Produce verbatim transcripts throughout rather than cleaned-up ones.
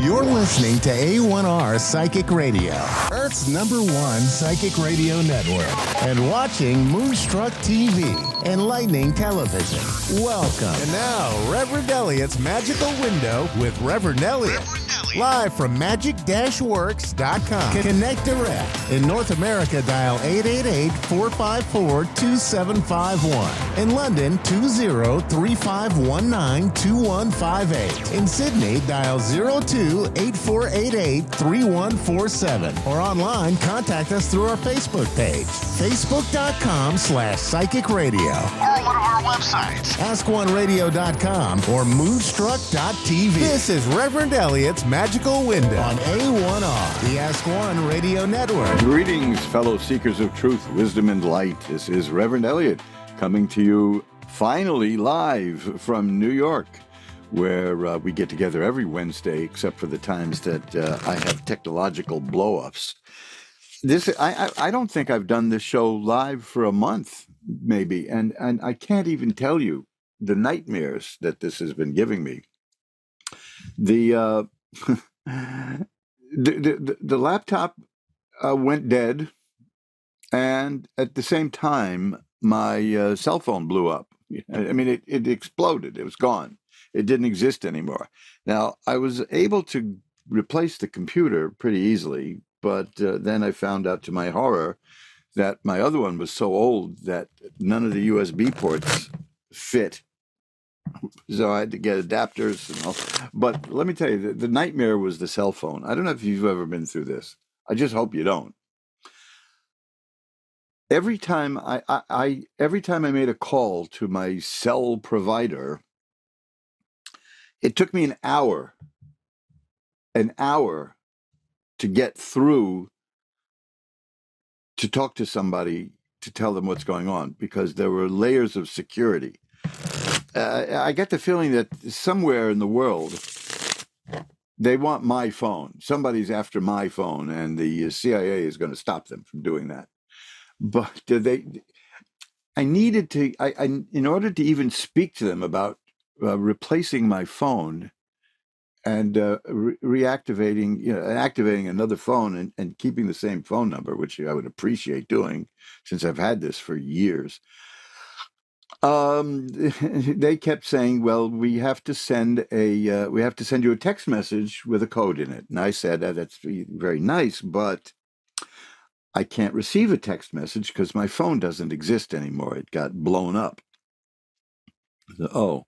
You're listening to A one R Psychic Radio, Earth's number one psychic radio network, and watching Moonstruck T V and Lightning Television. Welcome. And now, Reverend Elliot's Magical Window with Reverend Elliot. Live from magic dash works dot com. Connect direct. In North America, dial eight eight eight, four five four, two seven five one. In London, two zero three five one nine, two one five eight. In Sydney, dial zero two, eight four eight eight, three one four seven. Or online, contact us through our Facebook page, facebook.com slash psychic radio. Or one of our websites, ask one radio dot com or moonstruck dot t v. This is Reverend Elliot's Magical Window on A one R, the Ask One Radio Network. Greetings, fellow seekers of truth, wisdom, and light. This is Reverend Elliot coming to you finally live from New York, where uh, we get together every Wednesday, except for the times that uh, I have technological blow-ups. This I, I I don't think I've done this show live for a month, maybe, and and I can't even tell you the nightmares that this has been giving me. The uh, the, the the laptop uh, went dead, and at the same time, my uh, cell phone blew up. I mean, it, it exploded. It was gone. It didn't exist anymore. Now, I was able to replace the computer pretty easily, but uh, then I found out to my horror that my other one was so old that none of the U S B ports fit. So I had to get adapters and all. But let me tell you, the, the nightmare was the cell phone. I don't know if you've ever been through this. I just hope you don't. Every time I, I, I every time I made a call to my cell provider, it took me an hour, an hour to get through to talk to somebody to tell them what's going on, because there were layers of security. Uh, I get the feeling that somewhere in the world, they want my phone. Somebody's after my phone, and the C I A is going to stop them from doing that. But they, I needed to, I, I in order to even speak to them about uh, replacing my phone and uh, re- reactivating, you know, activating another phone and, and keeping the same phone number, which I would appreciate doing since I've had this for years. Um, they kept saying, "Well, we have to send a, uh, we have to send you a text message with a code in it." And I said, oh, "That's very nice, but I can't receive a text message because my phone doesn't exist anymore. It got blown up." So, oh,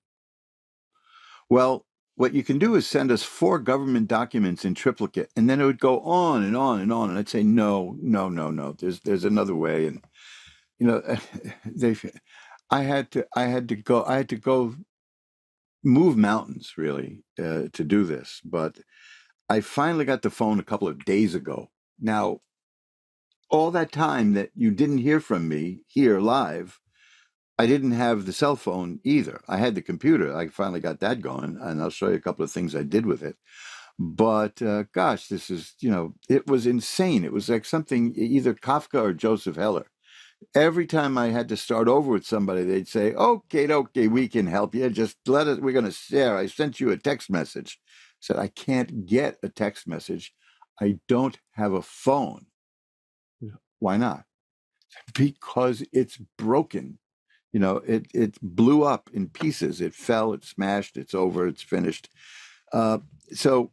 well, what you can do is send us four government documents in triplicate, and then it would go on and on and on. And I'd say, "No, no, no, no. There's there's another way." And you know, they. I had to, I had to go, I had to go move mountains really uh, to do this. But I finally got the phone a couple of days ago. Now, all that time that you didn't hear from me here live, I didn't have the cell phone either. I had the computer. I finally got that going, and I'll show you a couple of things I did with it. But uh, gosh, this is, you know, it was insane. It was like something either Kafka or Joseph Heller. Every time I had to start over with somebody, they'd say, okay, okay, we can help you. Just let us, we're going to share. I sent you a text message. I said, I can't get a text message. I don't have a phone. Why not? Because it's broken. You know, it, it blew up in pieces. It fell, it smashed, it's over, it's finished. Uh, so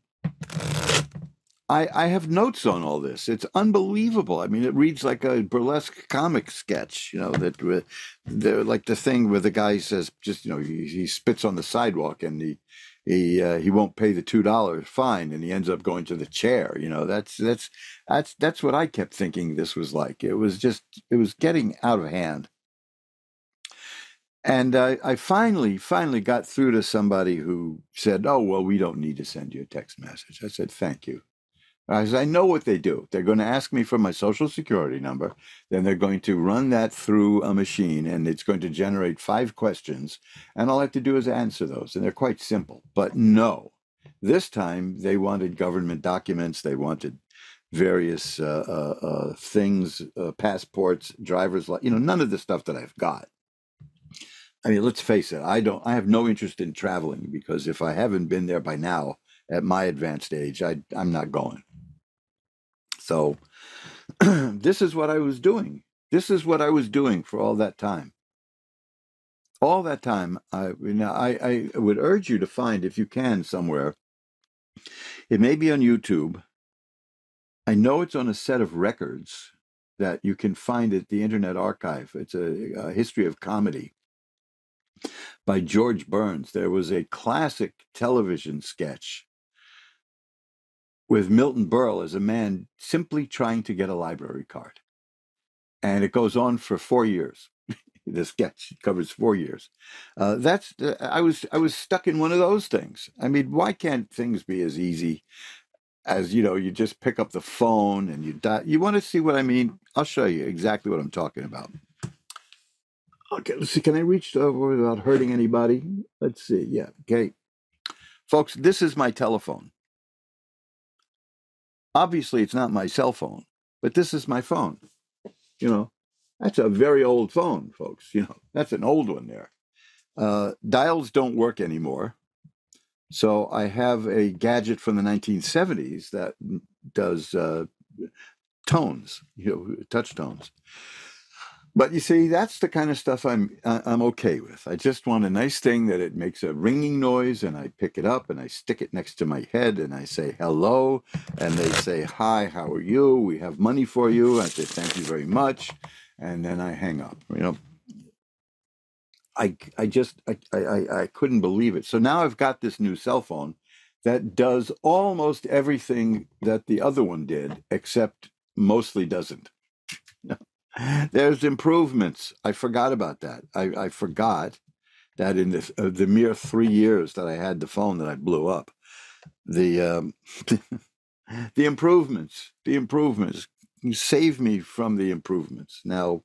I, I have notes on all this. It's unbelievable. I mean, it reads like a burlesque comic sketch, you know, that uh, they're like the thing where the guy says, just, you know, he, he spits on the sidewalk and he he uh, he won't pay the two dollars fine, and he ends up going to the chair. You know, that's that's that's that's what I kept thinking this was like. It was just, it was getting out of hand. And uh, I finally, finally got through to somebody who said, oh, well, we don't need to send you a text message. I said, thank you. I said, I know what they do. They're going to ask me for my social security number. Then they're going to run that through a machine, and it's going to generate five questions. And all I have to do is answer those. And they're quite simple. But no, this time they wanted government documents. They wanted various uh, uh, uh, things, uh, passports, driver's license, you know, none of the stuff that I've got. I mean, let's face it, I don't, I have no interest in traveling, because if I haven't been there by now, at my advanced age. I, I'm not going. So this is what I was doing. This is what I was doing for all that time. All that time, I, you know, I, I would urge you to find, if you can, somewhere. It may be on YouTube. I know it's on a set of records that you can find at the Internet Archive. It's a, a history of comedy by George Burns. There was a classic television sketch with Milton Berle as a man simply trying to get a library card. And it goes on for four years. The sketch covers four years. Uh, that's uh, I was I was stuck in one of those things. I mean, why can't things be as easy as, you know, you just pick up the phone and you die? You want to see what I mean? I'll show you exactly what I'm talking about. Okay, let's see. Can I reach over without hurting anybody? Let's see. Yeah. Okay, folks, this is my telephone. Obviously, it's not my cell phone, but this is my phone. You know. That's a very old phone, folks. You know, that's an old one there. Uh, dials don't work anymore. So I have a gadget from the nineteen seventies that does uh, tones, you know, touch tones. But you see, that's the kind of stuff I'm I'm okay with. I just want a nice thing that it makes a ringing noise, and I pick it up and I stick it next to my head and I say hello, and they say, hi, how are you? We have money for you. I say, thank you very much. And then I hang up. You know, I I just I, I I couldn't believe it. So now I've got this new cell phone that does almost everything that the other one did, except mostly doesn't. There's improvements. I forgot about that. I, I forgot that in the uh, the mere three years that I had the phone that I blew up, the um, the improvements, the improvements. You save me from the improvements. Now,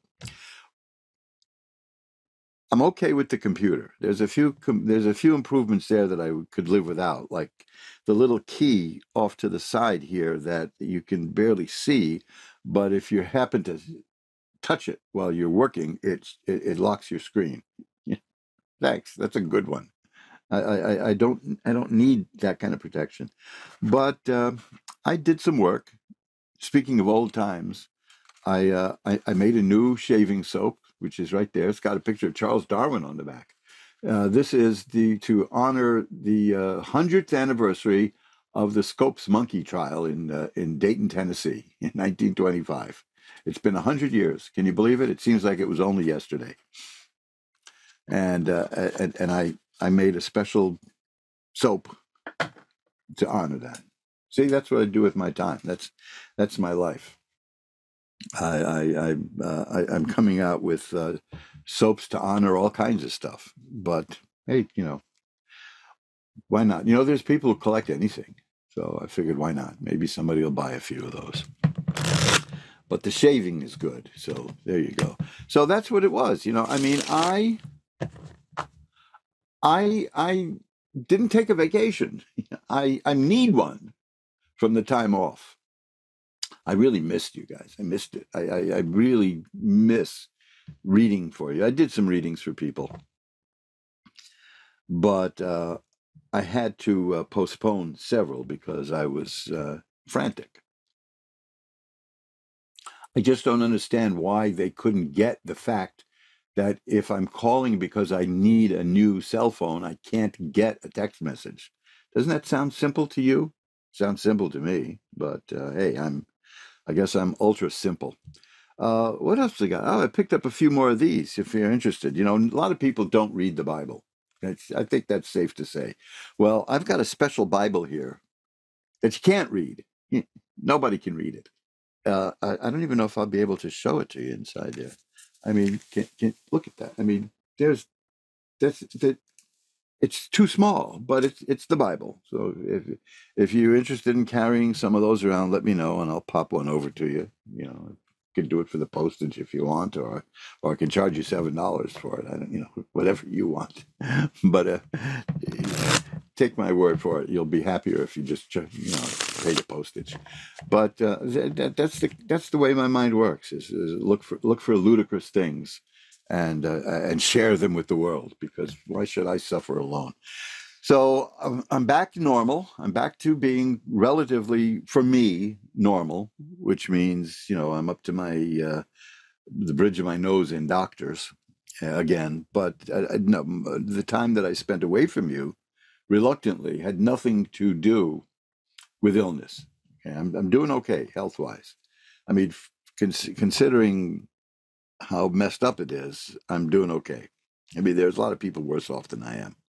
I'm okay with the computer. There's a few com- there's a few improvements there that I could live without, like the little key off to the side here that you can barely see, but if you happen to touch it while you're working, it's it, it locks your screen. Thanks. That's a good one. I, I I don't I don't need that kind of protection, but uh, I did some work. Speaking of old times, I, uh, I I made a new shaving soap, which is right there. It's got a picture of Charles Darwin on the back. Uh, this is the to honor the uh, hundredth anniversary of the Scopes monkey trial in uh, in Dayton, Tennessee, in nineteen twenty-five. It's been a hundred years. Can you believe it? It seems like it was only yesterday. And uh, and and I I made a special soap to honor that. See, that's what I do with my time. That's that's my life. I, I, I, uh, I I'm coming out with uh, soaps to honor all kinds of stuff. But hey, you know, why not? You know, there's people who collect anything, so I figured, why not? Maybe somebody will buy a few of those. But the shaving is good, so there you go. So that's what it was. You know, I mean, I, I, I didn't take a vacation. I, I need one from the time off. I really missed you guys. I missed it. I, I, I really miss reading for you. I did some readings for people, but uh, I had to uh, postpone several because I was uh, frantic. I just don't understand why they couldn't get the fact that if I'm calling because I need a new cell phone, I can't get a text message. Doesn't that sound simple to you? Sounds simple to me, but uh, hey, I'm, I guess I'm ultra simple. Uh, what else I got? Oh, I picked up a few more of these if you're interested. You know, a lot of people don't read the Bible. That's, I think that's safe to say. Well, I've got a special Bible here that you can't read. Nobody can read it. Uh, I, I don't even know if I'll be able to show it to you inside there. I mean, can, can, look at that. I mean, there's that's that. It's too small, but it's it's the Bible. So if if you're interested in carrying some of those around, let me know, and I'll pop one over to you. You know, you can do it for the postage if you want, or or I can charge you seven dollars for it. I don't, you know, whatever you want. But uh, take my word for it. You'll be happier if you just you know pay the postage. But uh, that, that's the that's the way my mind works. Is, is look for look for ludicrous things. And uh, and share them with the world, because why should I suffer alone? So I'm, I'm back to normal. I'm back to being relatively, for me, normal, which means, you know, I'm up to my, uh, the bridge of my nose in doctors uh, again. But uh, no, the time that I spent away from you, reluctantly, had nothing to do with illness. Okay? I'm, I'm doing okay health-wise. I mean, cons- considering how messed up it is, I'm doing okay. I mean, there's a lot of people worse off than I am.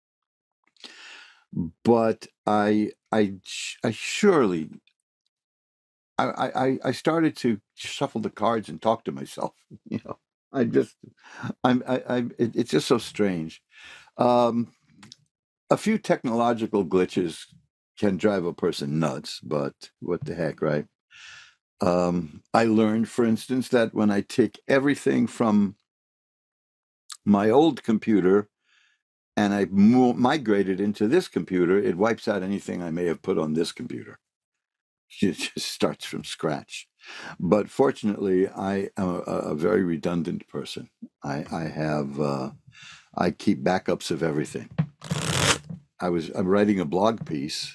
But I, I, I surely, I, I, I started to shuffle the cards and talk to myself. You know, I just, I'm, I, I it, it's just so strange. Um, a few technological glitches can drive a person nuts, but what the heck, right? Um, I learned, for instance, that when I take everything from my old computer and I mo- migrate it into this computer, it wipes out anything I may have put on this computer. It just starts from scratch. But fortunately, I am a, a very redundant person. I, I have, uh, I keep backups of everything. I was I'm writing a blog piece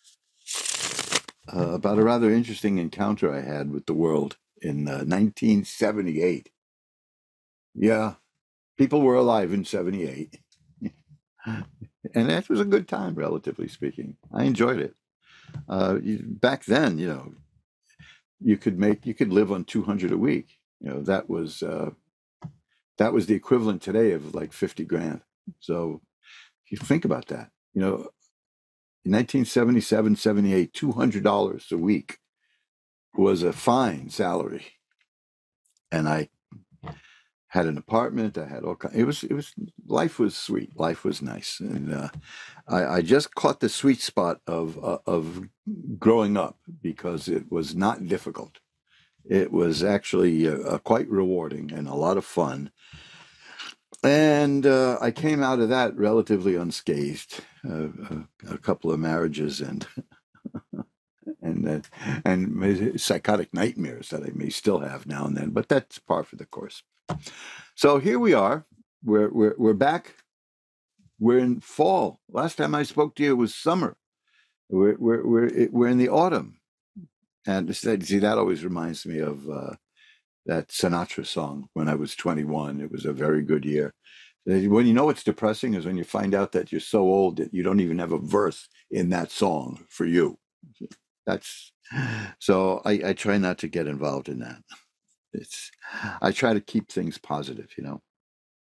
uh, about a rather interesting encounter I had with the world in uh, nineteen seventy-eight. Yeah, people were alive in seventy-eight. And that was a good time, relatively speaking. I enjoyed it. Uh, back then, you know, you could make you could live on two hundred a week. You know, that was uh, that was the equivalent today of like fifty grand. So if you think about that, you know, in nineteen seventy-seven, seventy-eight, two hundred dollars a week was a fine salary. And I had an apartment. I had all kinds. It was, it was, life was sweet. Life was nice. And uh, I, I just caught the sweet spot of, uh, of growing up because it was not difficult. It was actually uh, quite rewarding and a lot of fun. And uh, I came out of that relatively unscathed. Uh, a, a couple of marriages and and uh, and psychotic nightmares that I may still have now and then, but that's par for the course. So here we are. We're we're we're back. We're in fall. Last time I spoke to you, it was summer. We're we're we're we're in the autumn, and see that always reminds me of uh, that Sinatra song. When I was twenty-one, it was a very good year. When you know what's depressing is when you find out that you're so old that you don't even have a verse in that song for you. That's so I, I try not to get involved in that. It's I try to keep things positive, you know.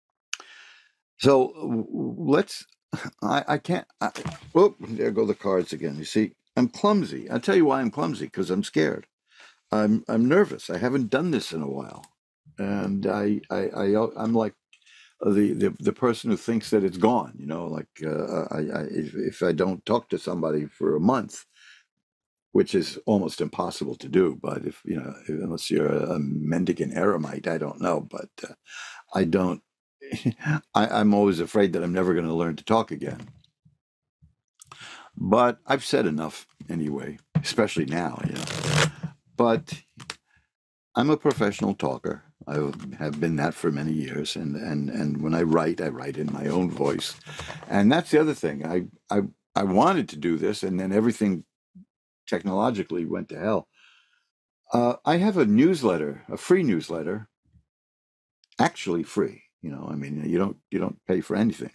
So let's. I I can't. I, oh, there go the cards again. You see, I'm clumsy. I'll tell you why I'm clumsy, because I'm scared. I'm I'm nervous. I haven't done this in a while, and I I, I I'm like the, the the person who thinks that it's gone. You know, like uh, I, I if, if I don't talk to somebody for a month, which is almost impossible to do. But if you know, unless you're a, a mendicant eremite, I don't know. But uh, I don't. I, I'm always afraid that I'm never going to learn to talk again. But I've said enough anyway, especially now. You know. But I'm a professional talker. I have been that for many years, and, and, and when I write, I write in my own voice, and that's the other thing. I I I wanted to do this, and then everything technologically went to hell. Uh, I have a newsletter, a free newsletter, actually free. You know, I mean, you don't you don't pay for anything,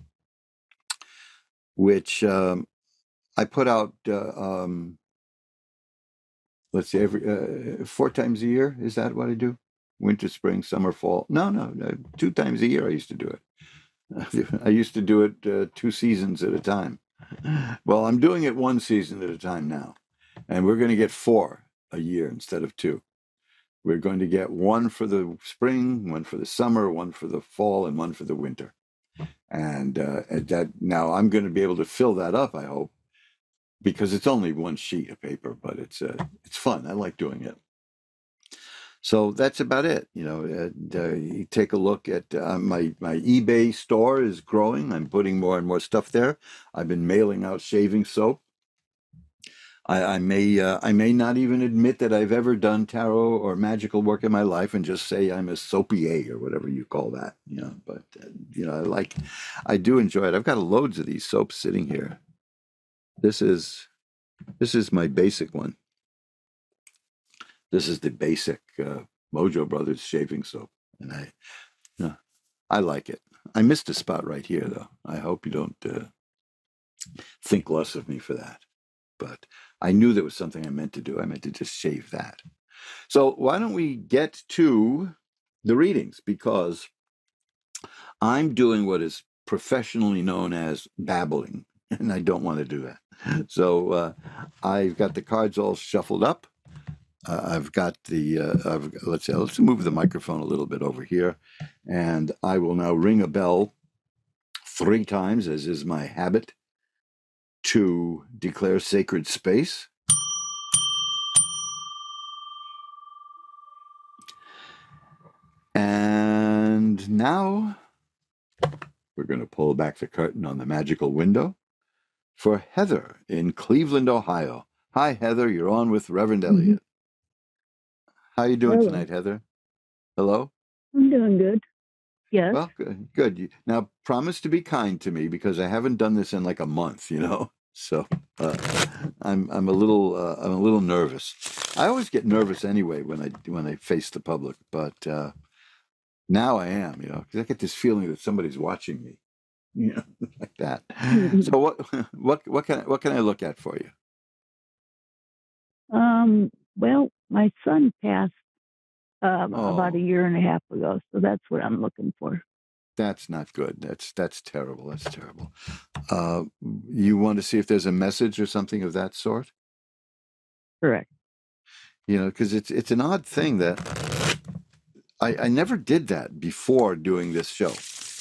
which um, I put out. Uh, um, let's see, every uh, four times a year. Is that what I do? Winter, spring, summer, fall. No, no, no, two times a year. I used to do it. I used to do it uh, two seasons at a time. Well, I'm doing it one season at a time now, and we're going to get four a year instead of two. We're going to get one for the spring, one for the summer, one for the fall, and one for the winter. And uh, that now I'm going to be able to fill that up, I hope, because it's only one sheet of paper, but it's uh, it's fun. I like doing it. So that's about it. You know, and, uh, you take a look at uh, my my eBay store is growing. I'm putting more and more stuff there. I've been mailing out shaving soap. I, I may uh, I may not even admit that I've ever done tarot or magical work in my life, and just say I'm a soapier or whatever you call that. You know, but uh, you know, I like I do enjoy it. I've got loads of these soaps sitting here. This is this is my basic one. This is the basic uh, Mojo Brothers shaving soap, and I, you know, I like it. I missed a spot right here, though. I hope you don't uh, think less of me for that. But I knew there was something I meant to do. I meant to just shave that. So why don't we get to the readings? Because I'm doing what is professionally known as babbling, and I don't want to do that. So uh, I've got the cards all shuffled up. Uh, I've got the, uh, I've, let's say, let's move the microphone a little bit over here, and I will now ring a bell three times, as is my habit, to declare sacred space. And now we're going to pull back the curtain on the magical window for Heather in Cleveland, Ohio. Hi, Heather. You're on with Reverend Elliot. Mm-hmm. How are you doing Hello. tonight, Heather? Hello? I'm doing good. Yes. Well, good. good. Now, promise to be kind to me, because I haven't done this in like a month, you know? So uh, I'm I'm a little uh, I'm a little nervous. I always get nervous anyway when I when I face the public, but uh, now I am, you know, because I get this feeling that somebody's watching me, you know, like that. So what what what can I, what can I look at for you? Um. Well, my son passed um, oh. about a year and a half ago, so that's what I'm looking for. That's not good. That's that's terrible. That's terrible. Uh, you want to see if there's a message or something of that sort? Correct. You know, because it's it's an odd thing that I, I never did that before doing this show.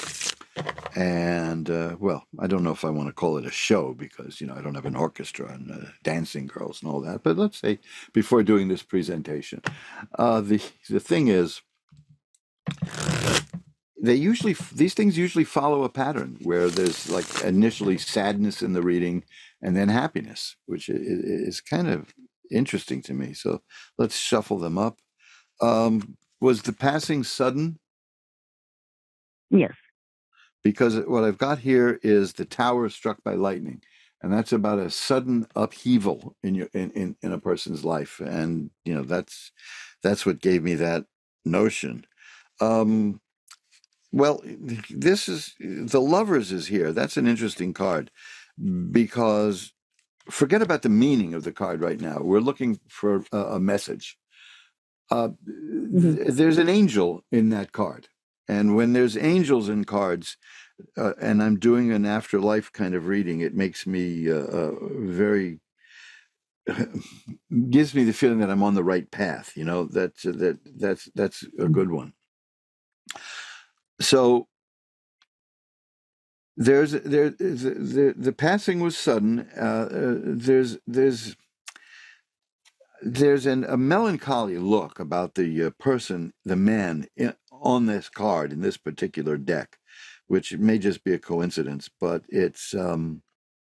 And, uh, well, I don't know if I want to call it a show, because, you know, I don't have an orchestra and uh, dancing girls and all that. But let's say before doing this presentation, uh, the the thing is, they usually, these things usually follow a pattern where there's like initially sadness in the reading and then happiness, which is, is kind of interesting to me. So let's shuffle them up. Um, was the passing sudden? Yes. Because what I've got here is the tower struck by lightning, and that's about a sudden upheaval in your in, in, in a person's life, and you know that's that's what gave me that notion. Um, well, this is the Lovers is here. That's an interesting card, because forget about the meaning of the card right now. We're looking for a, a message. Uh, mm-hmm. th- there's an angel in that card. And when there's angels in cards, uh, and I'm doing an afterlife kind of reading, it makes me uh, uh, very, gives me the feeling that I'm on the right path. You know, that, that, that's, that's a good one. So there's, there, the, the, the passing was sudden. Uh, uh, there's, there's, there's an, a melancholy look about the uh, person, the man in, on this card in this particular deck, which may just be a coincidence, but it's um,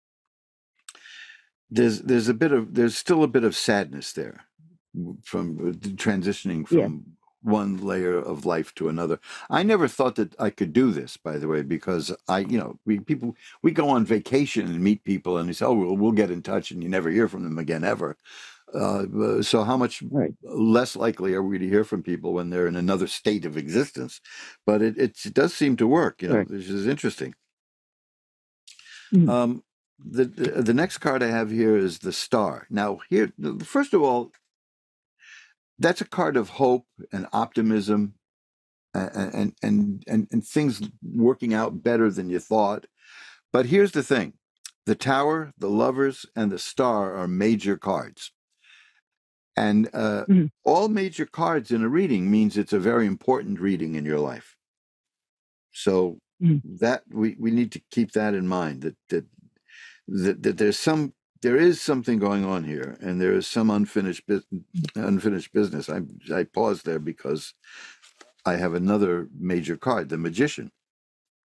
there's there's a bit of there's still a bit of sadness there from transitioning from yeah. one layer of life to another. I never thought that I could do this, by the way, because I, you know, we people we go on vacation and meet people, and they say, "Oh, we'll we'll get in touch," and you never hear from them again ever. Uh, so how much right. less likely are we to hear from people when they're in another state of existence? But it, it, it does seem to work, you know, right. which is interesting. Mm-hmm. Um, the, the the next card I have here is the Star. Now, here, first of all, that's a card of hope and optimism, and and and and, and things working out better than you thought. But here's the thing: the Tower, the Lovers, and the Star are major cards. And uh, mm-hmm. all major cards in a reading means it's a very important reading in your life. So mm-hmm. that we, we need to keep that in mind, that, that that that there's some there is something going on here, and there is some unfinished bu- unfinished business. I I paused there because I have another major card, the Magician.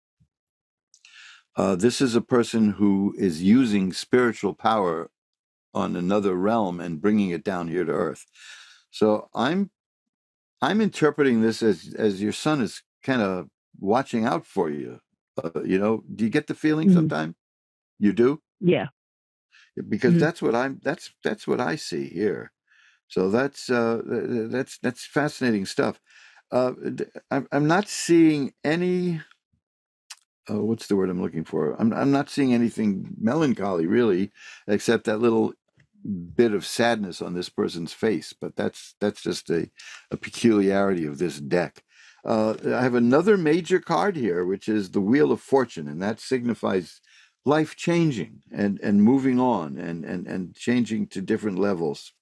Uh, this is a person who is using spiritual power on another realm and bringing it down here to Earth. So I'm I'm interpreting this as as your son is kind of watching out for you. Uh, you know, do you get the feeling Mhm. sometime? You do? Yeah. Because Mhm. that's what I'm that's that's what I see here. So that's uh, that's that's fascinating stuff. Uh, d- I'm I'm not seeing any. Uh, what's the word I'm looking for? I'm I'm not seeing anything melancholy really, except that little bit of sadness on this person's face. But that's that's just a, a peculiarity of this deck. Uh, I have another major card here, which is the Wheel of Fortune, and that signifies life changing and and moving on and and and changing to different levels.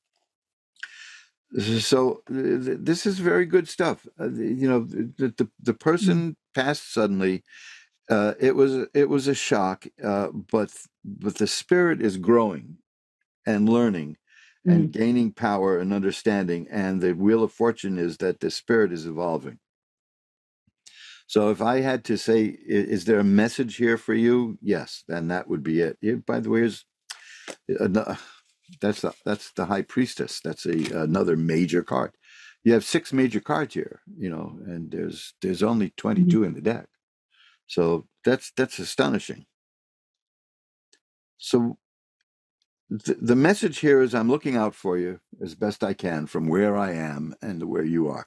So th- this is very good stuff. Uh, the- you know, the the, the Mhm. person passed suddenly. Uh, it was it was a shock, uh, but but the spirit is growing and learning and Mhm. gaining power and understanding. And the Wheel of Fortune is that the spirit is evolving. So if I had to say, i- is there a message here for you? Yes, then that would be it. Yeah, by the way, here's ano- that's the, that's the High Priestess. That's a another major card. You have six major cards here, you know, and there's there's only Mhm. twenty-two in the deck. So that's that's astonishing. So th- the message here is I'm looking out for you as best I can from where I am and where you are.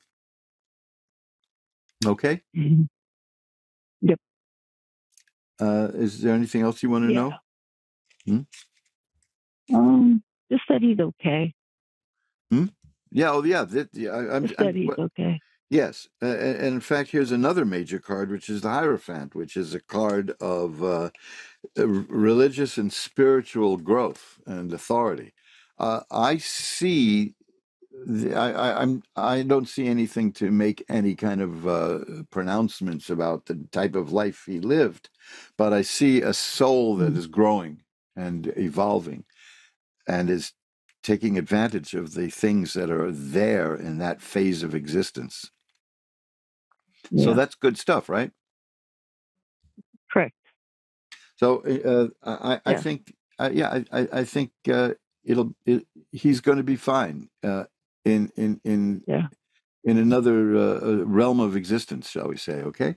Okay. Mhm. Yep. Uh, is there anything else you want to Yeah. know? Hmm? Um, just that he's okay. Hmm? Yeah. Oh, yeah. That, yeah I, I'm. Just that I'm. he's What, okay. yes. Uh, and and in fact, here's another major card, which is the Hierophant, which is a card of uh, uh, religious and spiritual growth and authority. Uh, I see. The, I, I, I'm. I don't see anything to make any kind of uh, pronouncements about the type of life he lived, but I see a soul that Mhm. is growing and evolving and is taking advantage of the things that are there in that phase of existence. So Yeah. that's good stuff, right? Correct. So uh, I, I Yeah. think, uh, yeah, I, I I think uh, it'll. It, he's going to be fine uh, in in in Yeah. in another uh, uh, realm of existence, shall we say? Okay.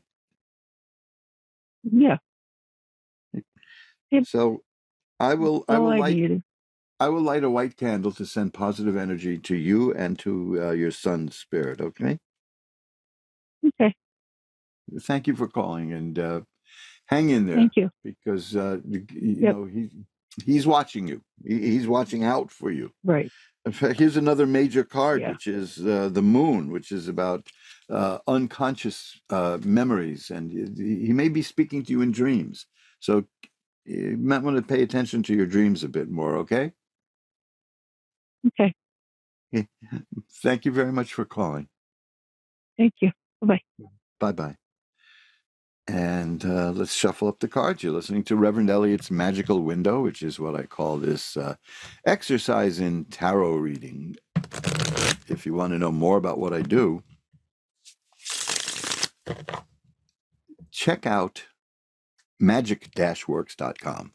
Yeah. Yep. So I will. I All will I light. needed. I will light a white candle to send positive energy to you and to uh, your son's spirit. Okay. Okay. Thank you for calling, and uh, hang in there Thank you. because uh, you you Yep. know he he's watching you. He, he's watching out for you. Right. In fact, here's another major card, Yeah. which is uh, the moon, which is about uh, unconscious uh, memories, and he he may be speaking to you in dreams. So you might want to pay attention to your dreams a bit more. Okay. Okay. Thank you very much for calling. Thank you. Bye-bye. Bye bye. And uh, let's shuffle up the cards. You're listening to Reverend Elliot's Magical Window, which is what I call this uh, exercise in tarot reading. If you want to know more about what I do, check out magic dash works dot com.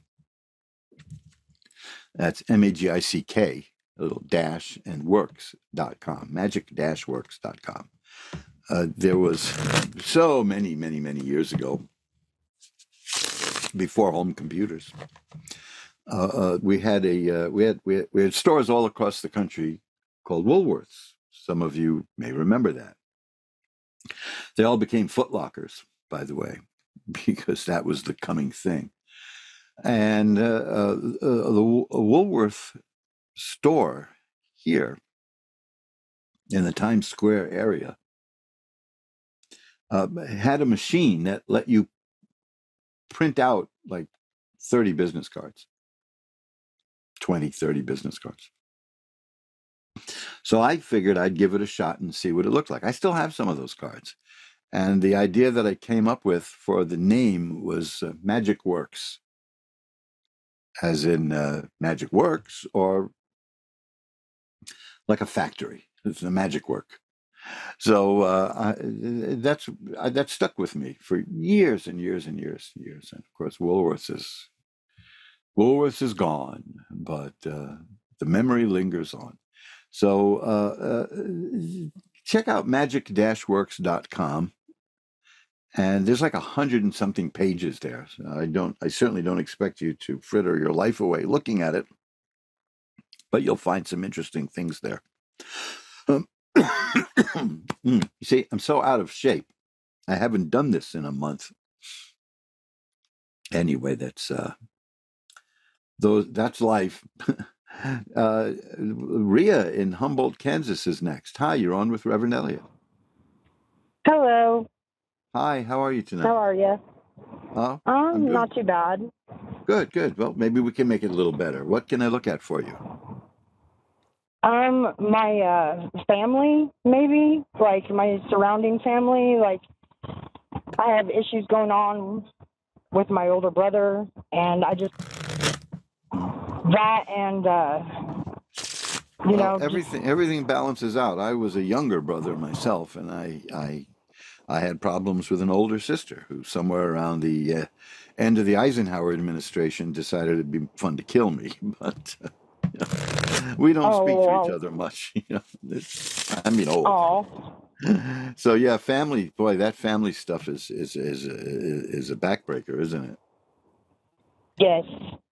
That's M A G I C K, a little dash, and works dot com, magic dash works dot com. Uh, there was so many, many, many years ago, before home computers, uh, uh, we had a uh, we had we had we had stores all across the country called Woolworths. Some of you may remember that. They all became Foot Lockers, by the way, because that was the coming thing. And uh, uh, uh, the Woolworth store here in the Times Square area uh, had a machine that let you print out like thirty business cards, twenty, thirty business cards. So I figured I'd give it a shot and see what it looked like. I still have some of those cards. And the idea that I came up with for the name was uh, Magic Works, as in uh, Magic Works, or like a factory. It's a magic work. So uh, I, that's I, that stuck with me for years and years and years and years. And of course, Woolworths is Woolworths is gone, but uh, The memory lingers on. So uh, uh, check out magic dash works dot com. And there's like a hundred and something pages there. So I don't, I certainly don't expect you to fritter your life away looking at it, but you'll find some interesting things there. Um, you see, I'm so out of shape. I haven't done this in a month. Anyway, that's uh, those. That's life. uh, Rhea in Humboldt, Kansas is next. Hi, you're on with Reverend Elliot. Hello. Hi, how are you tonight? How are you? Oh, Um, not too bad. Good, good. Well, maybe we can make it a little better. What can I look at for you? Um, my uh family, maybe, like my surrounding family. Like, I have issues going on with my older brother, and I just that and uh, you well, know, everything everything balances out. I was a younger brother myself, and I I. I had problems with an older sister who, somewhere around the uh, end of the Eisenhower administration, decided it'd be fun to kill me. But uh, you know, we don't oh, speak wow. to each other much. You know, it's, I mean, old. Oh. So yeah, family. Boy, that family stuff is is is a, is a backbreaker, isn't it? Yes.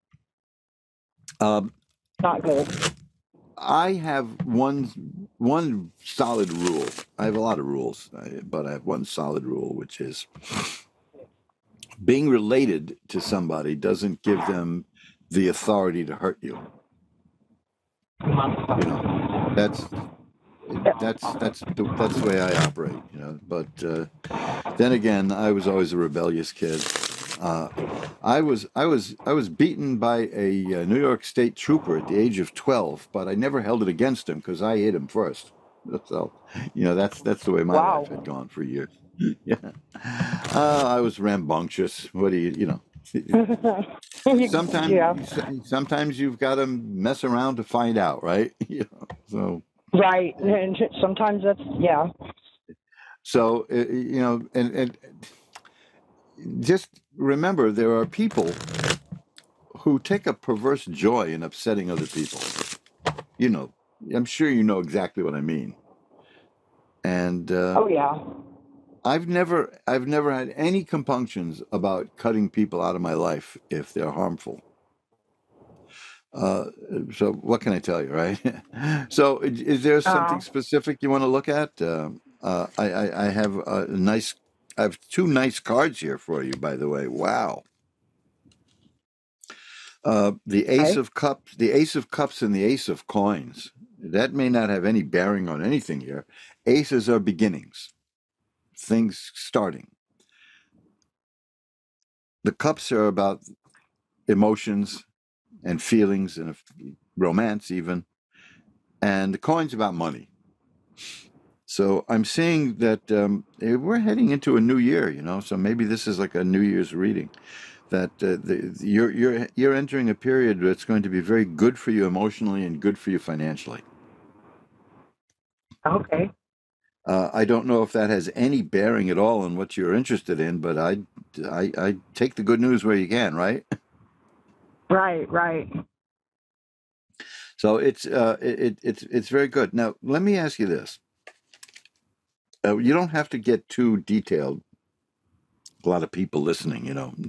Um, Not good. I have one one solid rule. I have a lot of rules, but I have one solid rule, which is being related to somebody doesn't give them the authority to hurt you. You know, that's that's that's the, that's the way I operate. You know, but uh, then again, I was always a rebellious kid. Uh, I was I was I was beaten by a, uh New York State trooper at the age of twelve, but I never held it against him because I hit him first. So, you know, that's that's the way my wow. life had gone for years. Yeah, uh, I was rambunctious. What do you you know? Sometimes yeah. sometimes you've got to mess around to find out, right? You know, so right, and sometimes that's yeah. So uh, you know, and and. Just remember, there are people who take a perverse joy in upsetting other people. You know, I'm sure you know exactly what I mean. And uh, oh yeah, I've never, I've never had any compunctions about cutting people out of my life if they're harmful. Uh, so what can I tell you, right? So, is, is there something uh, specific you want to look at? Uh, uh, I, I, I have a nice. I have two nice cards here for you, by the way. Wow. Uh, the Ace okay. of Cups, the Ace of Cups and the Ace of Coins. That may not have any bearing on anything here. Aces are beginnings, things starting. The cups are about emotions and feelings and romance even. And the coin's about money. So I'm seeing that um, we're heading into a new year, you know. So maybe this is like a New Year's reading. That uh, the, you're you're you're entering a period that's going to be very good for you emotionally and good for you financially. Okay. Uh, I don't know if that has any bearing at all on what you're interested in, but I I, I take the good news where you can, right? Right. Right. So it's uh it it's it's very good. Now let me ask you this. Uh, you don't have to get too detailed. A lot of people listening, you know.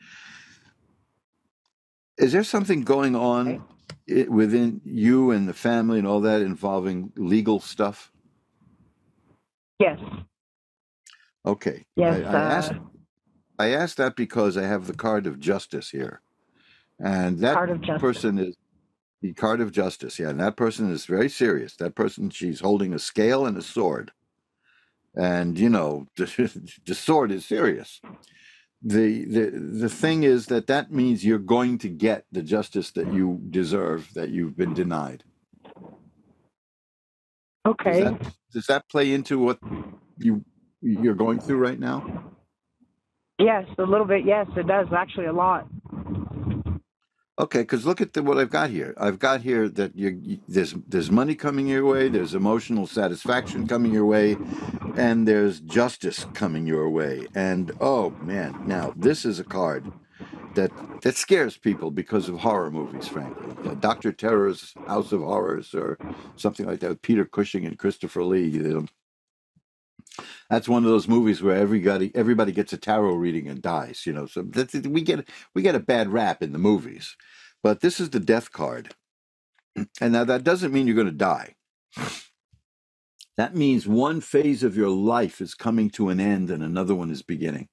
Is there something going on okay. within you and the family and all that involving legal stuff? Yes. Okay. Yes. I, I uh, asked. I asked that because I have the card of justice here, and that card of justice. person is the card of justice. Yeah, and that person is very serious. That person, she's holding a scale and a sword. And, you know, the, the sword is serious. The, the the thing is that that means you're going to get the justice that you deserve, that you've been denied. Okay. Does that, does that play into what you, you're going through right now? Yes, a little bit. Yes, it does. Actually, a lot. Okay, because look at the, what I've got here. I've got here that you, there's there's money coming your way, there's emotional satisfaction coming your way, and there's justice coming your way. And oh man, now this is a card that that scares people because of horror movies, frankly. Uh, Doctor Terror's House of Horrors or something like that with Peter Cushing and Christopher Lee. You know, that's one of those movies where everybody everybody gets a tarot reading and dies. You know, so that's, we get we get a bad rap in the movies, but this is the death card, and now that doesn't mean you're going to die. That means one phase of your life is coming to an end and another one is beginning.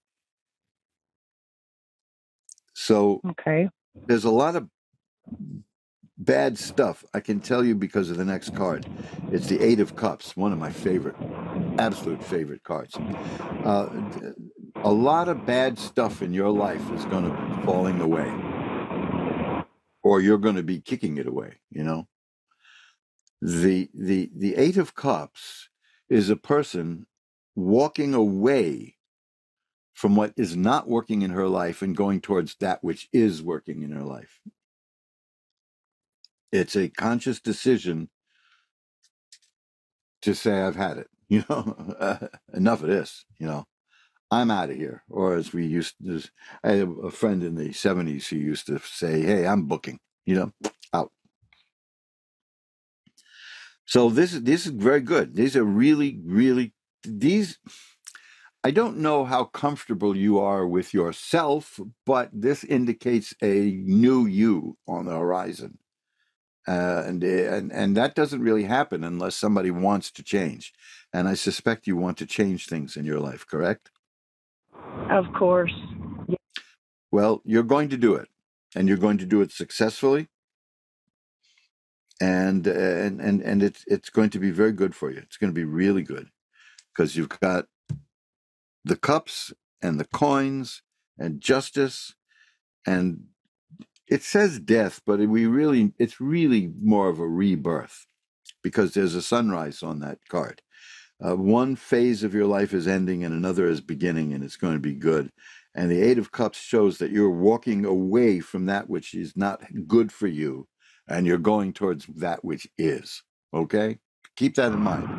So Okay. there's a lot of bad stuff, I can tell you, because of the next card. It's the Eight of Cups, one of my favorite, absolute favorite cards. Uh, a lot of bad stuff in your life is going to be falling away, or you're going to be kicking it away, you know? The, the, the Eight of Cups is a person walking away from what is not working in her life and going towards that which is working in her life. It's a conscious decision to say, I've had it, you know, uh, enough of this, you know, I'm out of here. Or as we used to, I had a friend in the seventies who used to say, hey, I'm booking, you know, out. So this is, this is very good. These are really, really, these, I don't know how comfortable you are with yourself, but this indicates a new you on the horizon. Uh, and, and and that doesn't really happen unless somebody wants to change. And I suspect you want to change things in your life, correct? Of course. Well, you're going to do it, and you're going to do it successfully. And and and and it's it's going to be very good for you. It's going to be really good because you've got the cups and the coins and justice, and it says death, but we really, it's really more of a rebirth because there's a sunrise on that card. Uh, one phase of your life is ending and another is beginning, and it's going to be good. And the Eight of Cups shows that you're walking away from that which is not good for you, and you're going towards that which is. Okay? Keep that in mind.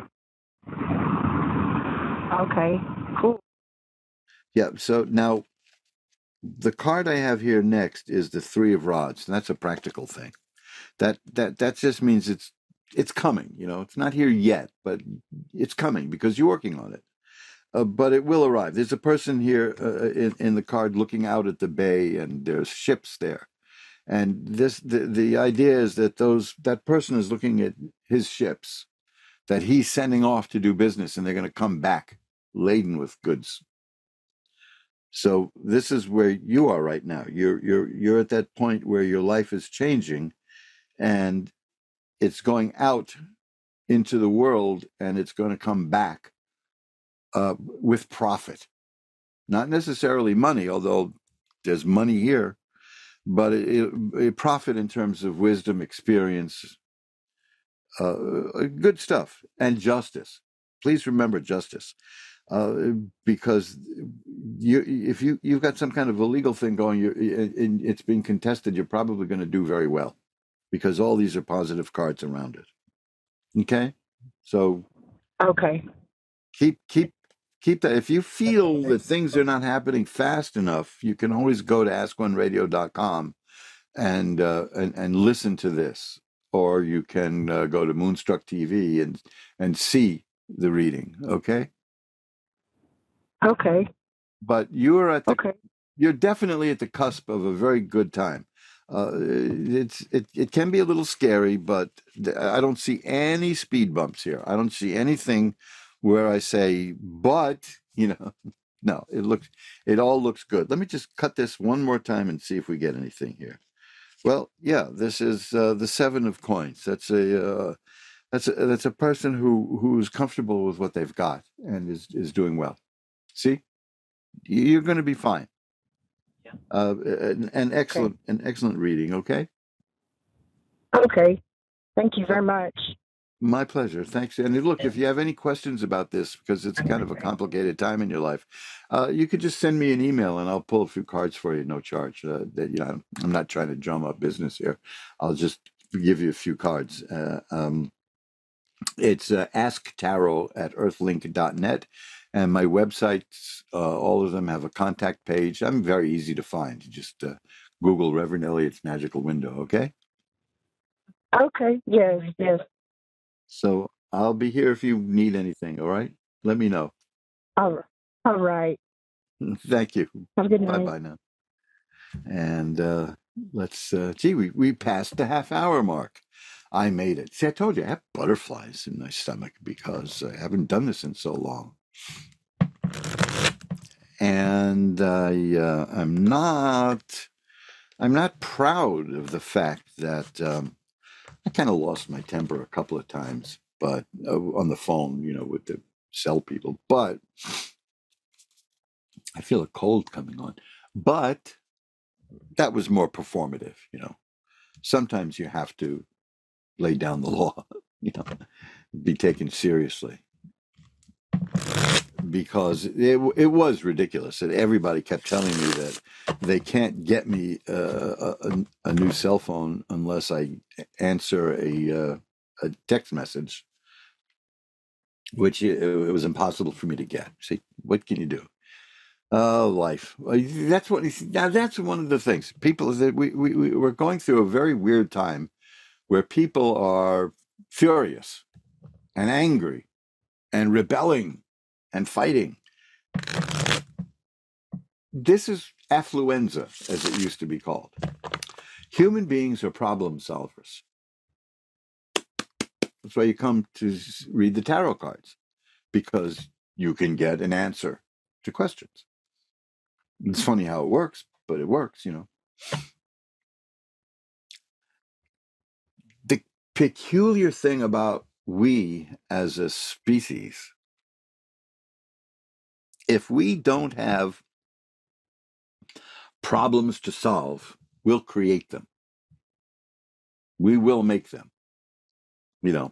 Okay, cool. Yeah, so now the card I have here next is the Three of Rods, and that's a practical thing. That that that just means it's it's coming. You know, it's not here yet, but it's coming because you're working on it. Uh, but it will arrive. There's a person here uh, in, in the card looking out at the bay, and there's ships there. And this the, the idea is that those that person is looking at his ships that he's sending off to do business, and they're going to come back laden with goods. So this is where you are right now. You're you're you're at that point where your life is changing, and it's going out into the world, and it's going to come back uh, with profit. Not necessarily money, although there's money here, but it, it, it profit in terms of wisdom, experience, uh, good stuff, and justice. Please remember justice. Uh, because you, if you you've got some kind of a legal thing going, you and it's being contested, you're probably going to do very well, because all these are positive cards around it. Okay, so okay, keep keep keep that. If you feel that things are not happening fast enough, you can always go to ask one radio dot com and uh, and and listen to this, or you can uh, go to Moonstruck T V and and see the reading. Okay. Okay. But you are at the, okay. You're definitely at the cusp of a very good time. Uh, it's it, it can be a little scary, but I don't see any speed bumps here. I don't see anything where I say, but, you know, no, it looks, it all looks good. Let me just cut this one more time and see if we get anything here. Well, yeah, this is uh, the Seven of Coins. That's a uh, that's a, that's a person who who's comfortable with what they've got and is is doing well. See, you're going to be fine. Yeah. Uh, an, an excellent, okay. an excellent reading. Okay. Okay. Thank you very much. My pleasure. Thanks. And look, if you have any questions about this, because it's kind of a complicated time in your life, uh, you could just send me an email and I'll pull a few cards for you, no charge. Uh, that you know, I'm not trying to drum up business here. I'll just give you a few cards. Uh, um, it's uh, ask tarot at earthlink dot net. And my websites, uh, all of them have a contact page. I'm very easy to find. You just uh, Google Reverend Elliot's Magical Window, okay? Okay. Yes. Yes. So I'll be here if you need anything, all right? Let me know. All right. All right. Thank you. Have a good night. Bye-bye now. And uh, let's, uh, gee, we, we passed the half hour mark. I made it. See, I told you I have butterflies in my stomach because I haven't done this in so long. And I, uh, I'm not, I'm not proud of the fact that um, I kind of lost my temper a couple of times, but uh, on the phone, you know, with the cell people. But I feel a cold coming on. But that was more performative, you know. Sometimes you have to lay down the law, you know, be taken seriously. Because it it was ridiculous that everybody kept telling me that they can't get me uh, a, a new cell phone unless I answer a uh, a text message, which it, it was impossible for me to get. See, what can you do? Oh, life. That's what. Now that's one of the things. People that we we we're going through a very weird time, where people are furious and angry and rebelling and fighting. This is affluenza, as it used to be called. Human beings are problem solvers. That's why you come to read the tarot cards, because you can get an answer to questions. It's funny how it works, but it works, you know. The peculiar thing about we as a species, if we don't have problems to solve, we'll create them. We will make them. You know,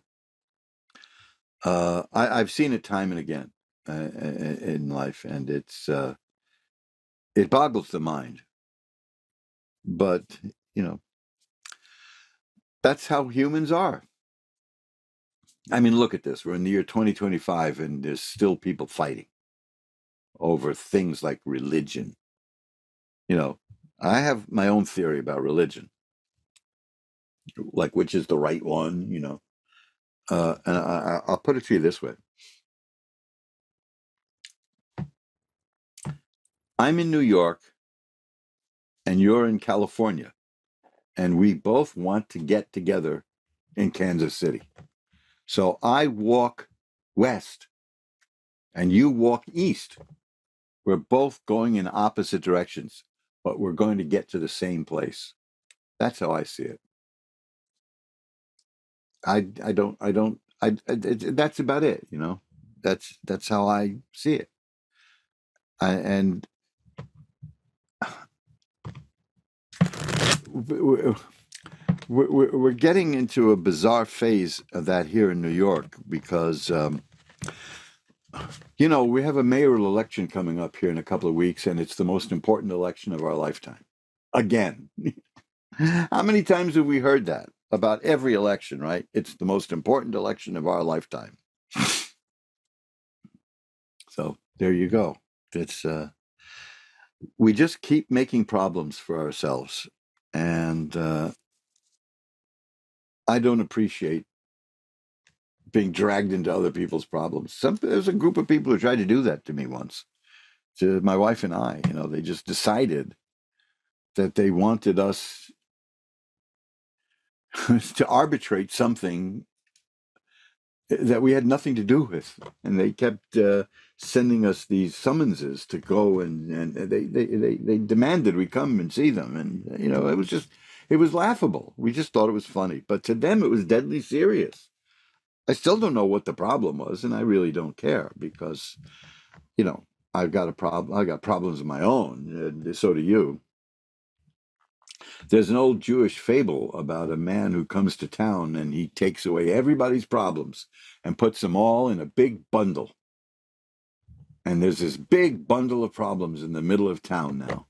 uh, I, I've seen it time and again uh, in life, and it's uh, it boggles the mind. But you know, that's how humans are. I mean, look at this. We're in the year twenty twenty-five, and there's still people fighting over things like religion. You know, I have my own theory about religion, like which is the right one, you know. Uh, and I, I'll put it to you this way. I'm in New York, and you're in California, and we both want to get together in Kansas City. So I walk west, and you walk east. We're both going in opposite directions, but we're going to get to the same place. That's how I see it. I I don't I don't I, I that's about it. You know, that's that's how I see it. I, and we're, we're we're getting into a bizarre phase of that here in New York because. Um, You know, we have a mayoral election coming up here in a couple of weeks, and it's the most important election of our lifetime. Again. How many times have we heard that about every election, right? It's the most important election of our lifetime. So there you go. It's uh, we just keep making problems for ourselves. And uh, I don't appreciate being dragged into other people's problems. Some, there's a group of people who tried to do that to me once, to my wife and I. You know, they just decided that they wanted us to arbitrate something that we had nothing to do with, and they kept uh, sending us these summonses to go and and they, they they they demanded we come and see them, and you know, it was just it was laughable. We just thought it was funny, but to them it was deadly serious. I still don't know what the problem was, and I really don't care because, you know, I've got a problem. I got problems of my own. Uh, so do you. There's an old Jewish fable about a man who comes to town and he takes away everybody's problems and puts them all in a big bundle. And there's this big bundle of problems in the middle of town now.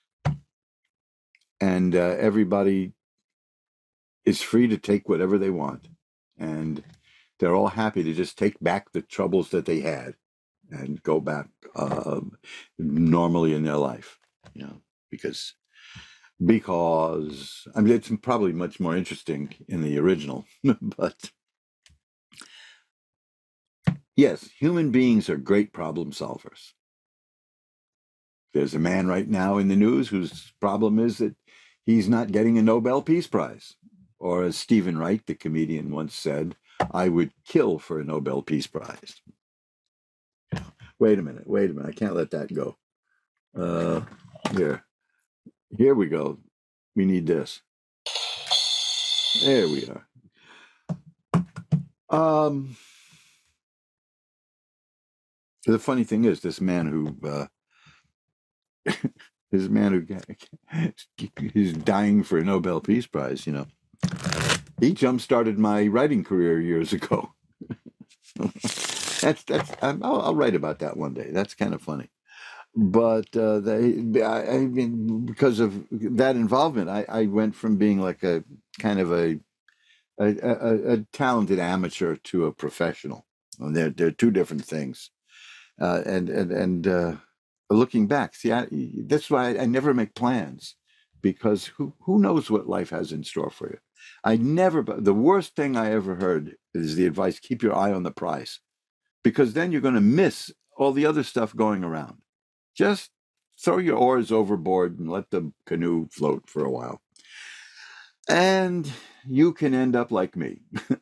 And uh, everybody is free to take whatever they want. And they're all happy to just take back the troubles that they had. and go back uh, normally in their life, you know, because because I mean it's probably much more interesting in the original, but yes, human beings are great problem solvers. There's a man right now in the news whose problem is that he's not getting a Nobel Peace Prize. Or as Stephen Wright, the comedian, once said, I would kill for a Nobel Peace Prize. Wait a minute, wait a minute. I can't let that go. Uh, here. Here we go. We need this. There we are. Um, the funny thing is, this man who... Uh, this man who is dying for a Nobel Peace Prize, you know, he jump-started my writing career years ago. that's that's I'll, I'll write about that one day. That's kind of funny. But uh, they, I, I mean, because of that involvement, I, I went from being like a kind of a a, a, a talented amateur to a professional. And they're they're two different things. Uh, and and and uh, looking back, see, I, that's why I never make plans, because who who knows what life has in store for you. I never. The worst thing I ever heard is the advice: keep your eye on the prize, because then you're going to miss all the other stuff going around. Just throw your oars overboard and let the canoe float for a while, and you can end up like me.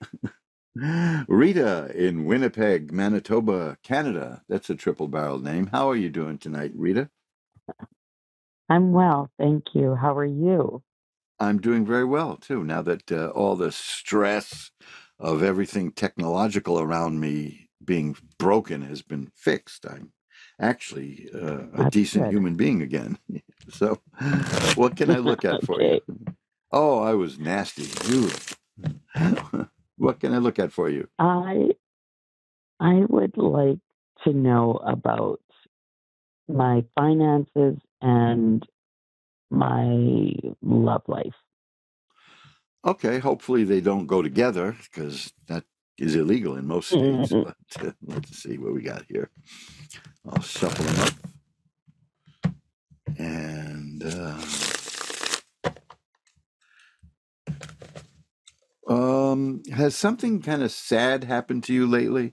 Rita in Winnipeg, Manitoba, Canada. That's a triple-barreled name. How are you doing tonight, Rita? I'm well, thank you. How are you? I'm doing very well, too, now that uh, all the stress of everything technological around me being broken has been fixed. I'm actually uh, a That's decent good. human being again. So what can I look at for Okay. you? Oh, I was nasty. You. What can I look at for you? I I would like to know about my finances and my love life. Okay, hopefully they don't go together, because that is illegal in most states. But uh, let's see what we got here. I'll shuffle them up. And uh, um, has something kind of sad happened to you lately?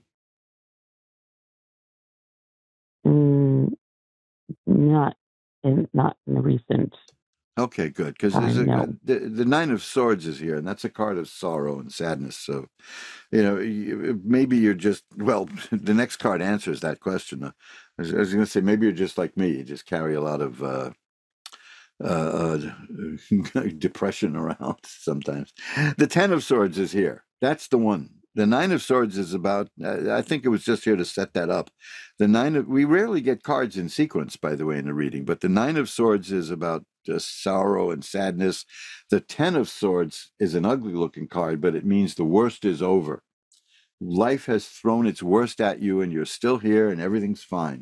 Mm, not in not in the recent Okay, good, because time, there's a no. the, the Nine of Swords is here, and that's a card of sorrow and sadness. So, you know, you- maybe you're just well. The next card answers that question. I was, I was going to say maybe you're just like me. You just carry a lot of uh, uh, uh, depression around sometimes. The Ten of Swords is here. That's the one. The Nine of Swords is about, uh, I think it was just here to set that up. The Nine of, we rarely get cards in sequence, by the way, in the reading, but the Nine of Swords is about just sorrow and sadness. The Ten of Swords is an ugly looking card, but it means the worst is over. Life has thrown its worst at you and you're still here and everything's fine.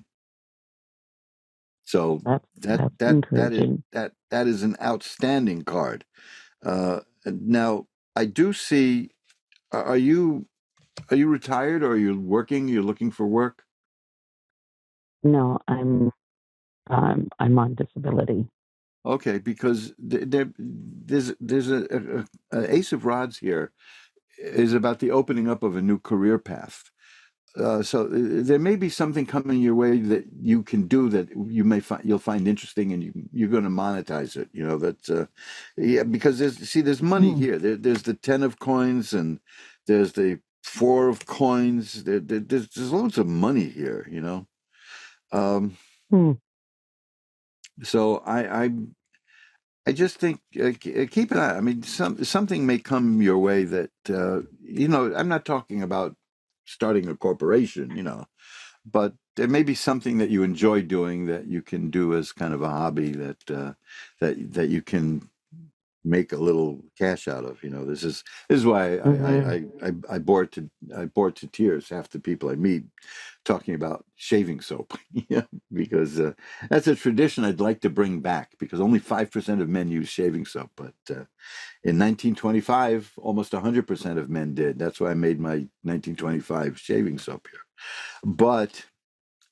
So That's that that's that that is encouraging. that that is an outstanding card. Uh, now I do see. Are are you are you retired or are you working? You're looking for work? No, I'm um I'm on disability. Okay, because th- there there's there's a, a, a Ace of Rods here is about the opening up of a new career path. Uh, so uh, there may be something coming your way that you can do that you may find you'll find interesting, and you you're going to monetize it. You know that uh, yeah, because there's see there's money Hmm. here. There, there's the ten of coins and there's the four of coins. There, there, there's there's loads of money here. You know, um, Hmm. so I I I just think uh, k- uh, keep an eye. I mean, some something may come your way that uh, you know. I'm not talking about starting a corporation. You know. But there may be something that you enjoy doing that you can do as kind of a hobby that uh, that that you can make a little cash out of. You know, this is this is why I I Mm-hmm. I, I, I bore to I bore to tears half the people I meet talking about shaving soap. Yeah, because uh, that's a tradition I'd like to bring back, because only five percent of men use shaving soap, but uh, in nineteen twenty-five, almost one hundred percent of men did. That's why I made my nineteen twenty-five shaving soap here. But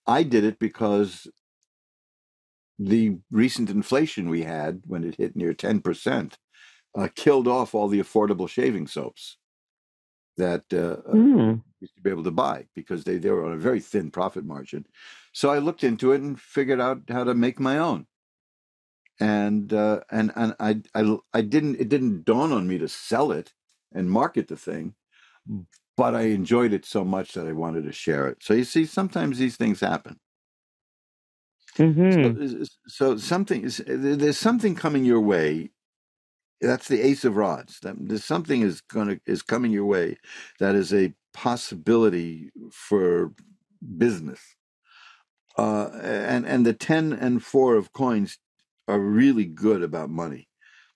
I did it because the recent inflation we had when it hit near ten percent uh, killed off all the affordable shaving soaps that uh, Mm. used to be able to buy because they, they were on a very thin profit margin. So I looked into it and figured out how to make my own. And uh, and and I, I I didn't it didn't dawn on me to sell it and market the thing, but I enjoyed it so much that I wanted to share it. So you see, sometimes these things happen. Mm-hmm. So, so something is there's something coming your way. That's the Ace of Rods. That there's something is gonna is coming your way that is a possibility for business. Uh, and and the ten and four of coins are really good about money.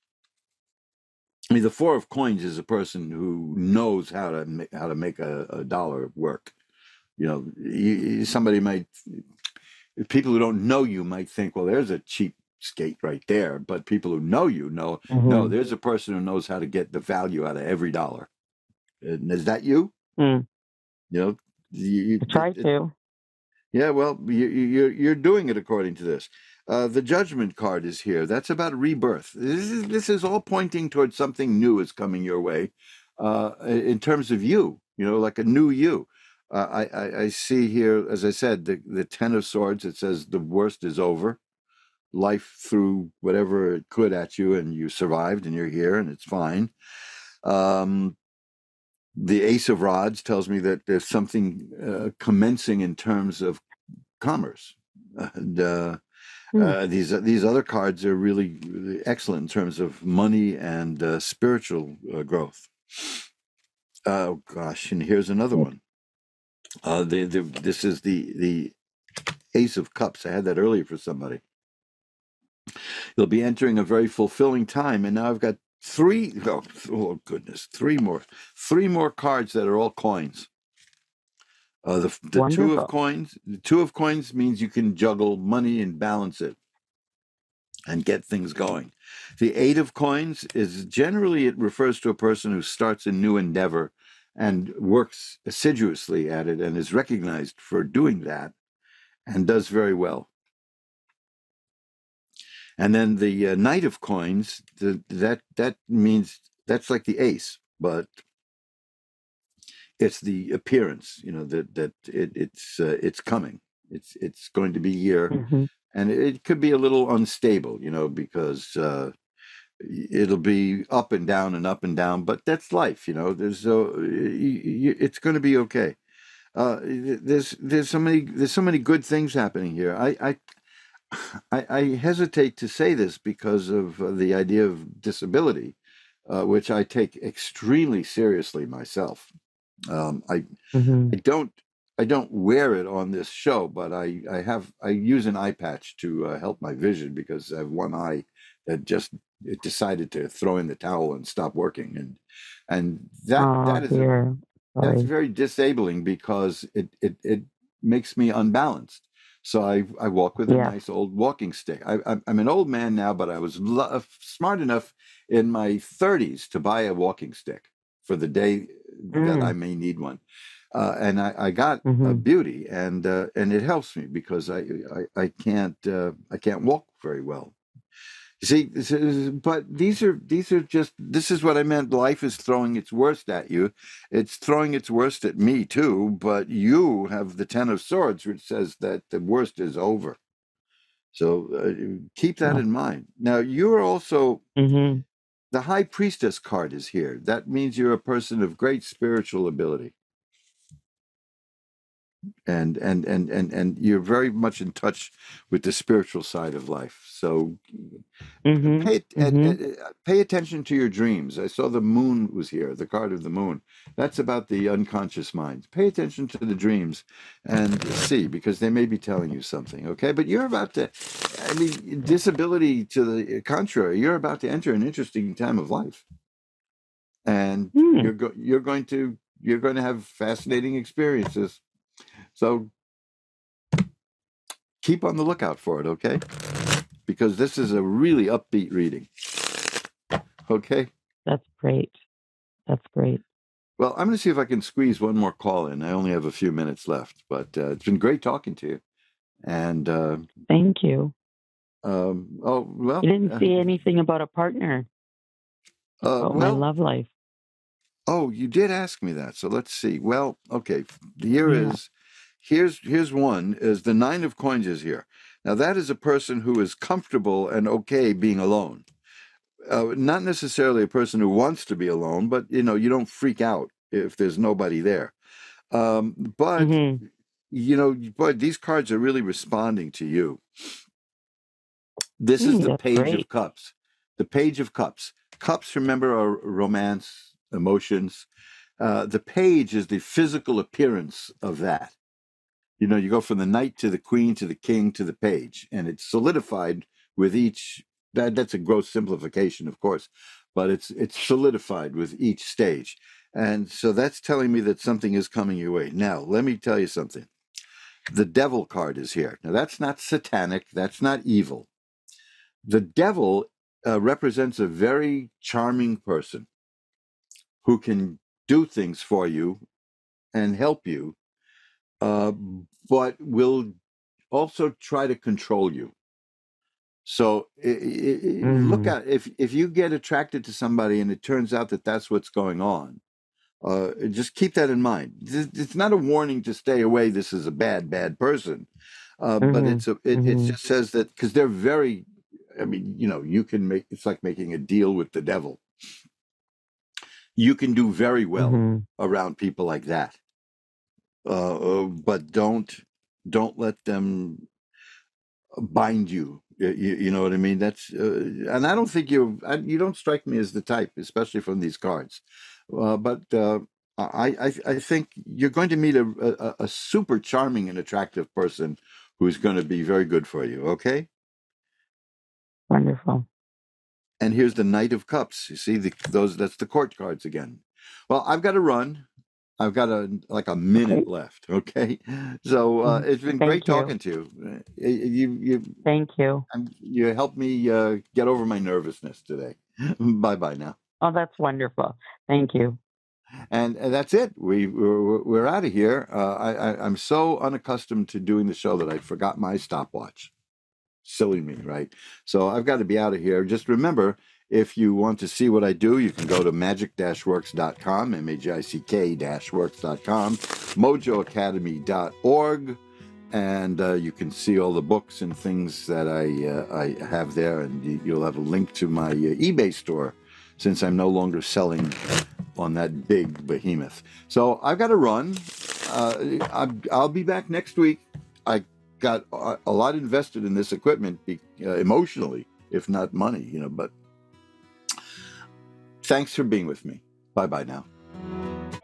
I mean, the four of coins is a person who knows how to make, how to make a, a dollar work. You know, you, somebody might, people who don't know you might think, well, there's a cheap skate right there. But people who know you know, Mm-hmm. no, there's a person who knows how to get the value out of every dollar. And is that you? Mm. You know, you, I try it, to. yeah, well, you, you're you're doing it according to this. Uh, the Judgment card is here. That's about rebirth. This is this is all pointing towards something new is coming your way, uh, in terms of you. You know, like a new you. Uh, I, I I see here, as I said, the the Ten of Swords. It says the worst is over. Life threw whatever it could at you, and you survived, and you're here, and it's fine. Um, the Ace of Rods tells me that there's something uh, commencing in terms of commerce. And uh, Mm. uh, these these other cards are really, really excellent in terms of money and uh, spiritual uh, growth. Oh gosh, and here's another one. Uh, the, the this is the the Ace of Cups. I had that earlier for somebody. You'll be entering a very fulfilling time, and now I've got three. Oh, oh goodness, three more, three more cards that are all coins. Uh, the the two Wonderful. of coins. The two of coins means you can juggle money and balance it and get things going. The eight of coins is generally, it refers to a person who starts a new endeavor and works assiduously at it and is recognized for doing that and does very well. And then the uh, knight of coins, the, that that means that's like the ace, but it's the appearance, you know, that that it, it's uh, it's coming. It's it's going to be here, Mm-hmm. and it could be a little unstable, you know, because uh, it'll be up and down and up and down. But that's life, you know. There's uh, y- y- it's going to be okay. Uh, there's there's so many there's so many good things happening here. I I I, I hesitate to say this because of uh, the idea of disability, uh, which I take extremely seriously myself. Um, I Mm-hmm. I don't I don't wear it on this show, but I, I have I use an eye patch to uh, help my vision because I have one eye that just it decided to throw in the towel and stop working, and and that Oh, that is a dear. that's Sorry. very disabling because it it, it makes me unbalanced. So I I walk with a Yes. nice old walking stick. I, I'm I'm an old man now, but I was lo- smart enough in my thirties to buy a walking stick for the day that I Mm. may need one. Uh, and I, I got a Mm-hmm. beauty, and uh, and it helps me because I I, I can't uh, I can't walk very well. You see, this is- but these are these are just this is what I meant. Life is throwing its worst at you. It's throwing its worst at me too. But you have the Ten of Swords, which says that the worst is over. So uh, keep that Yeah. in mind. Now you are also Mm-hmm. the High Priestess card is here. That means you're a person of great spiritual ability. And, and and and and you're very much in touch with the spiritual side of life. So Mm-hmm. pay Mm-hmm. pay attention to your dreams. I saw the moon was here, the card of the moon. That's about the unconscious mind. Pay attention to the dreams and see, because they may be telling you something. Okay, but you're about to. I mean, disability to the contrary. You're about to enter an interesting time of life, and Mm. you're go, you're going to you're going to have fascinating experiences. So keep on the lookout for it, okay? Because this is a really upbeat reading. Okay? That's great. That's great. Well, I'm going to see if I can squeeze one more call in. I only have a few minutes left, but uh, it's been great talking to you. And uh, thank you. Um, oh well, You didn't uh, say anything about a partner, uh, about my well. love life. Oh, you did ask me that. So let's see. Well, okay. Here Yeah. is, here's here's one. Is the nine of coins is here. Now that is a person who is comfortable and okay being alone. Uh, not necessarily a person who wants to be alone, but you know, you don't freak out if there's nobody there. Um, but Mm-hmm. you know, but these cards are really responding to you. This is Mm, the that's Page great. of Cups. The Page of Cups. Cups, remember, are romance, emotions. Uh, the page is the physical appearance of that. You know, you go from the knight to the queen to the king to the page, and it's solidified with each. That that's a gross simplification, of course, but it's it's solidified with each stage, and so that's telling me that something is coming your way. Now, let me tell you something. The devil card is here. Now, that's not satanic. That's not evil. The devil uh, represents a very charming person who can do things for you and help you, uh, but will also try to control you. So i i look Mm. at if if you get attracted to somebody and it turns out that that's what's going on, uh, just keep that in mind. It's not a warning to stay away. This is a bad bad person, uh, but Mm-hmm. it's a it, it Mm-hmm. just says that because they're very. I mean, you know, you can make it's like making a deal with the devil. You can do very well Mm-hmm. around people like that. Uh, but don't don't let them bind you. You, you know what I mean? That's uh, and I don't think you you don't strike me as the type, especially from these cards. Uh, but uh, I, I I think you're going to meet a, a a super charming and attractive person who's going to be very good for you. Okay. Wonderful. And here's the Knight of Cups. You see the, those? That's the court cards again. Well, I've got to run. I've got a like a minute Okay. left. Okay, so uh, it's been Thank great you. talking to you. Uh, You you Thank you. you helped me uh, get over my nervousness today. Bye bye now. Oh, that's wonderful. Thank you. And, and that's it. We we're, we're out of here. Uh, I, I I'm so unaccustomed to doing the show that I forgot my stopwatch. Silly me, right? So I've got to be out of here. Just remember, if you want to see what I do, you can go to magic dash works dot com, M A G I C K works dot com, mojo academy dot org, and uh, you can see all the books and things that I uh, I have there, and you'll have a link to my uh, eBay store, since I'm no longer selling on that big behemoth. So I've got to run. Uh, I'll be back next week. I got a lot invested in this equipment uh, emotionally, if not money, you know, but thanks for being with me. Bye bye now.